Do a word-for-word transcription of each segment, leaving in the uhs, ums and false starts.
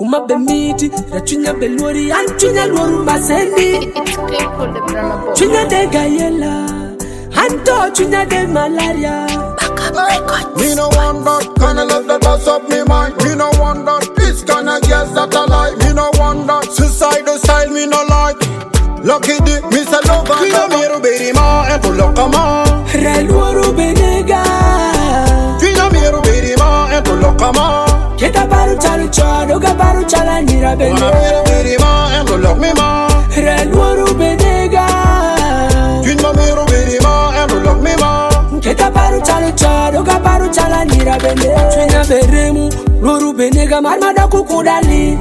Kuma be miti, la chunya be lori, an chunya loru maseni. Chunya de gayela, anto chunya de malaria. Me no want that kind of love that does up me mind. Me no want that this kind of girls that I like. Me no want that suicidal style, me no like. Lucky dick, me say love and love. Me no baby ma, and to look ma. Reluoru benega. Fina me no baby ma, and to look ma. Keta baru chalu chado, ga baru chala nira bene. Me no baby ma, and to look me ma. Reluoru benega. Fina me no baby ma, and to look me ma. Keta baru chalu chado, ga baru chala nira bene. Fina beremu, loru benega marmada kukudali.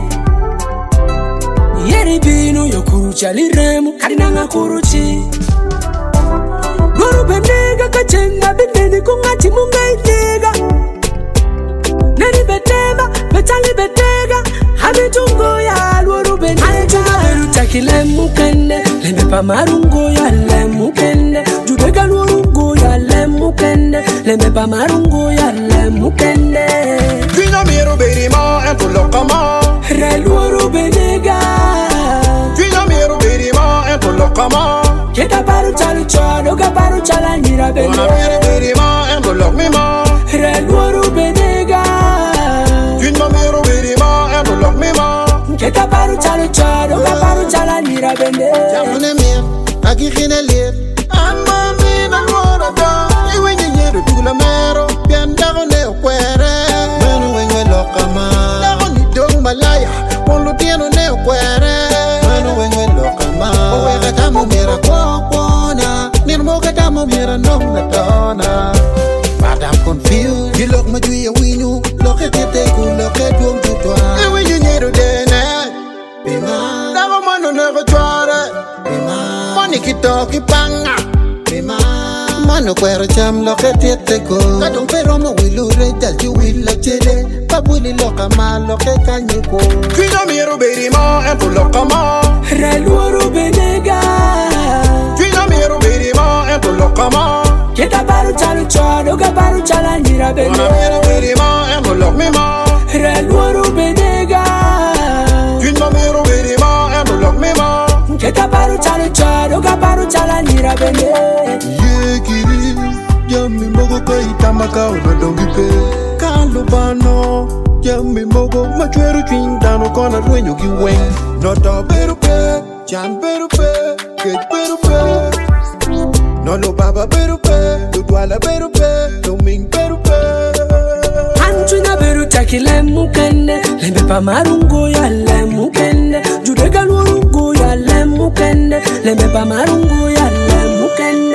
Yeri binu yokuru chali remu, kadinanga kuruchi. Loru benega kachenga bendeni kungati munga itega. Nani betema, betali betega. Habitungo ya loru benega. Ayetunga beru chakile mukende. Lembe pa marungo ya le mukende. Judega loru ya le mukende. Lembe pa marungo ya le mukende. Fina mero beri ma, ento loka ma. Reluoru benega. Fina mero beri ma, ento loka ma. Keta baru chalu chado, ga baru chala nira bene. Fina mero beri ma, ento loka me ma. Reluoru benega. Fina mero beri ma, ento loka me ma. Keta baru chalu chado, ga baru chala nira bene. Jamune mir, agi khine lir. Amma mi na ngora da. Iwe nye do tugula mero, pian dago ne kwere. Menu wenye loka ma. Dago ni dong malaya, polo tieno ne kwere. Menu wenye loka ma. Owe kata mo mira kwa kwana. Nirmo kata mo mira nong na tona. But I'm confused. You look my juya winu, look at it take look at you to twa. Iwe nye do dene. Bima. Dago mano never try. Bima. Money kitoki panga. Bima. Mano kwero cham loke tiete ko. Kadong pero mo wilu re dal ju wila chede. Pabuli loka ma loke kanyi ko. Fina miro beri ma ento loka ma. Reluoru benega. Fina miro beri ma ento loka ma. Keta baru chalu chado, ga baru chala nira bene. Fina miro beri ma ento loka me ma. Reluoru benega. Fina miro beri ma ento loka me ma. Keta baru chalu chado, ga baru chala nira bene. Yekiri, yami mogo kai tamaka una dongipe. Kalu bano, yami mogo machweru chindano kona ruenyo giweng. Nota beru pe, chan beru pe, kech beru pe. Nolo baba beru pe, ludwala beru pe, luming beru pe. Anchunya beru chakile mukende. Lembe pa marungo ya le mukende. Judega loru ya le mukende. Lembe pa marungo ya le mukende.